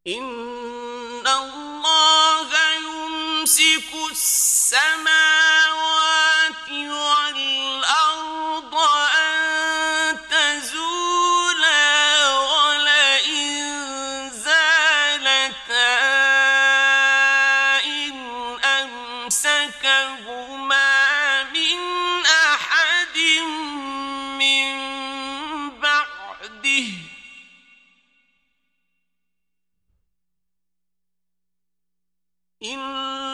إن الله يمسك السماوات والأرض أن تزولا ولئن زالتا إن أمسكهما من أحد من بعده إن